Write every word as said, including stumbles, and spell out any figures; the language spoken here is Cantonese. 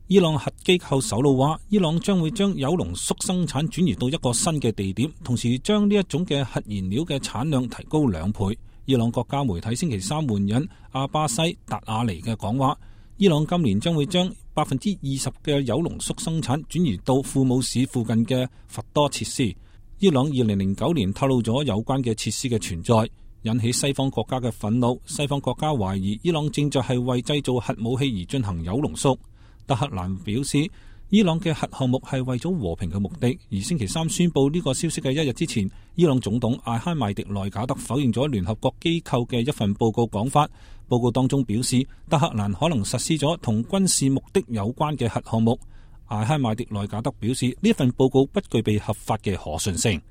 伊朗核機構首腦話，伊朗將會將鈾濃縮生產轉移到一個新嘅地點，同時將呢一種嘅核燃料嘅產量提高兩倍。伊朗國家媒體星期三援引阿巴西達亞尼嘅講話，伊朗今年將會將百分之二十嘅鈾濃縮生產轉移到庫姆市附近嘅佛多設施。伊朗二零零九年透露咗有關嘅設施嘅存在，引起西方國家嘅憤怒。西方國家懷疑伊朗正在係為製造核武器而進行鈾濃縮。德黑蘭表示，伊朗嘅核項目係為咗和平嘅目的。而星期三宣布呢個消息嘅一日之前，伊朗總統艾哈邁迪內賈德否認咗聯合國機構嘅一份報告講法。報告當中表示，德黑蘭可能實施咗同軍事目的有關嘅核項目。艾哈邁迪內賈德表示，呢份報告不具備合法嘅可信性。